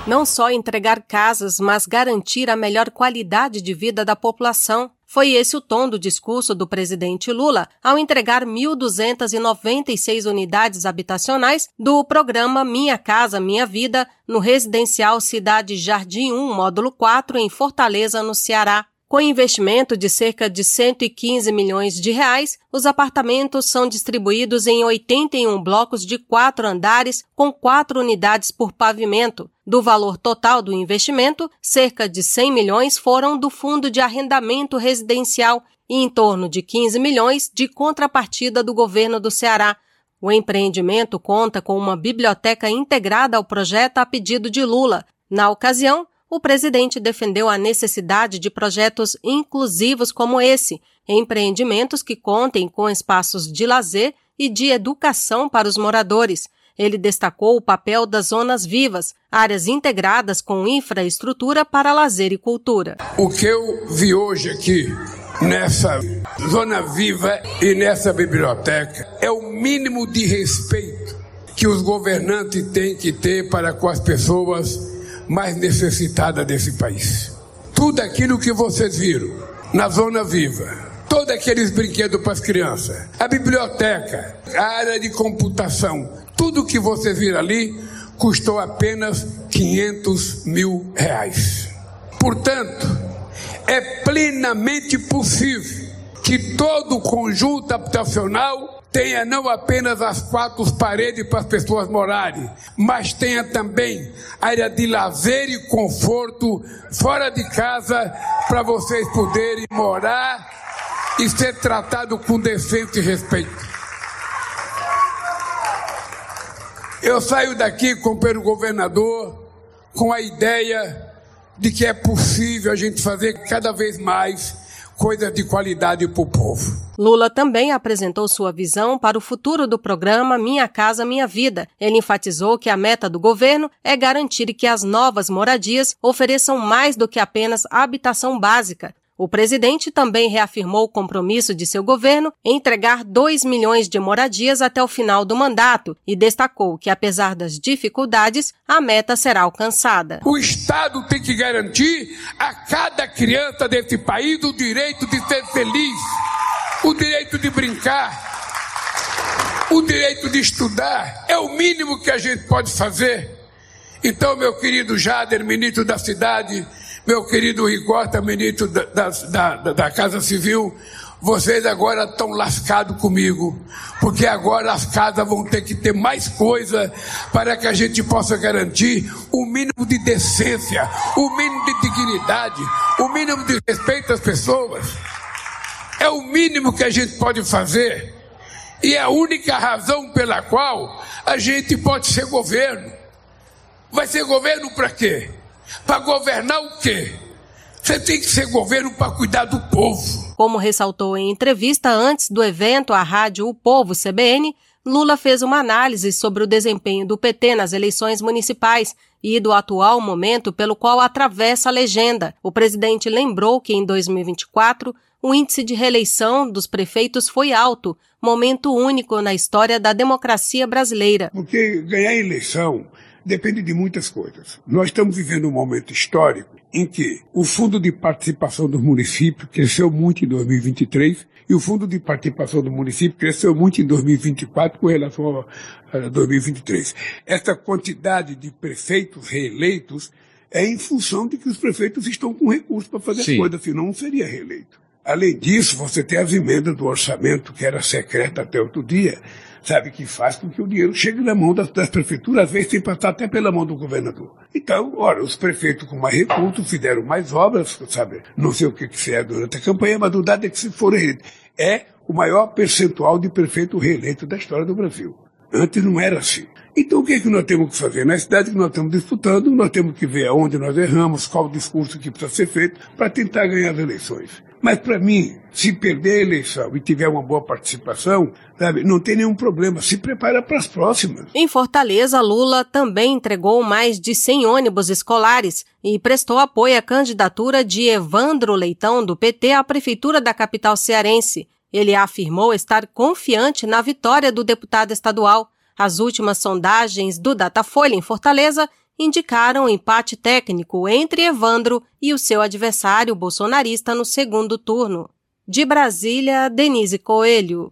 Não só entregar casas, mas garantir a melhor qualidade de vida da população. Foi esse o tom do discurso do presidente Lula ao entregar 1.296 unidades habitacionais do programa Minha Casa Minha Vida no residencial Cidade Jardim 1, módulo 4, em Fortaleza, no Ceará. Com investimento de cerca de 115 milhões de reais, os apartamentos são distribuídos em 81 blocos de 4 andares com 4 unidades por pavimento. Do valor total do investimento, cerca de 100 milhões foram do Fundo de Arrendamento Residencial e em torno de 15 milhões de contrapartida do governo do Ceará. O empreendimento conta com uma biblioteca integrada ao projeto a pedido de Lula. Na ocasião, o presidente defendeu a necessidade de projetos inclusivos como esse, empreendimentos que contem com espaços de lazer e de educação para os moradores. Ele destacou o papel das zonas vivas, áreas integradas com infraestrutura para lazer e cultura. O que eu vi hoje aqui, nessa zona viva e nessa biblioteca, é o mínimo de respeito que os governantes têm que ter para com as pessoas mais necessitada desse país. Tudo aquilo que vocês viram na zona viva, todos aqueles brinquedos para as crianças, a biblioteca, a área de computação, tudo que vocês viram ali custou apenas 500 mil reais. Portanto, é plenamente possível que todo o conjunto habitacional tenha não apenas as 4 paredes para as pessoas morarem, mas tenha também área de lazer e conforto fora de casa para vocês poderem morar e ser tratados com decência e respeito. Eu saio daqui, companheiro governador, com a ideia de que é possível a gente fazer cada vez mais coisas de qualidade para o povo. Lula também apresentou sua visão para o futuro do programa Minha Casa Minha Vida. Ele enfatizou que a meta do governo é garantir que as novas moradias ofereçam mais do que apenas habitação básica. O presidente também reafirmou o compromisso de seu governo em entregar 2 milhões de moradias até o final do mandato e destacou que, apesar das dificuldades, a meta será alcançada. O Estado tem que garantir a cada criança desse país o direito de ser feliz, o direito de brincar, o direito de estudar. É o mínimo que a gente pode fazer. Então, meu querido Jader, ministro da Cidade, meu querido Ricotta, ministro da Casa Civil, vocês agora estão lascados comigo, porque agora as casas vão ter que ter mais coisa para que a gente possa garantir o mínimo de decência, o mínimo de dignidade, o mínimo de respeito às pessoas. É o mínimo que a gente pode fazer e é a única razão pela qual a gente pode ser governo. Vai ser governo para quê? Para governar o quê? Você tem que ser governo para cuidar do povo. Como ressaltou em entrevista antes do evento à rádio O Povo CBN, Lula fez uma análise sobre o desempenho do PT nas eleições municipais e do atual momento pelo qual atravessa a legenda. O presidente lembrou que em 2024 o índice de reeleição dos prefeitos foi alto, momento único na história da democracia brasileira. Porque ganhar a eleição depende de muitas coisas. Nós estamos vivendo um momento histórico em que o Fundo de Participação do Município cresceu muito em 2023 e o Fundo de Participação do Município cresceu muito em 2024 com relação a 2023. Essa quantidade de prefeitos reeleitos é em função de que os prefeitos estão com recursos para fazer as coisas, senão não seria reeleito. Além disso, você tem as emendas do orçamento, que era secreta até outro dia, sabe, que faz com que o dinheiro chegue na mão das prefeituras, às vezes sem passar até pela mão do governador. Então, ora, os prefeitos com mais recursos fizeram mais obras, sabe, não sei o que fizeram durante a campanha, mas o dado é que se for reeleito. É o maior percentual de prefeito reeleito da história do Brasil. Antes não era assim. Então o que é que nós temos que fazer? Na cidade que nós estamos disputando, nós temos que ver aonde nós erramos, qual o discurso que precisa ser feito para tentar ganhar as eleições. Mas para mim, se perder a eleição e tiver uma boa participação, sabe, não tem nenhum problema, se prepara para as próximas. Em Fortaleza, Lula também entregou mais de 100 ônibus escolares e prestou apoio à candidatura de Evandro Leitão, do PT, à prefeitura da capital cearense. Ele afirmou estar confiante na vitória do deputado estadual. As últimas sondagens do Datafolha em Fortaleza indicaram um empate técnico entre Evandro e o seu adversário bolsonarista no segundo turno. De Brasília, Denise Coelho.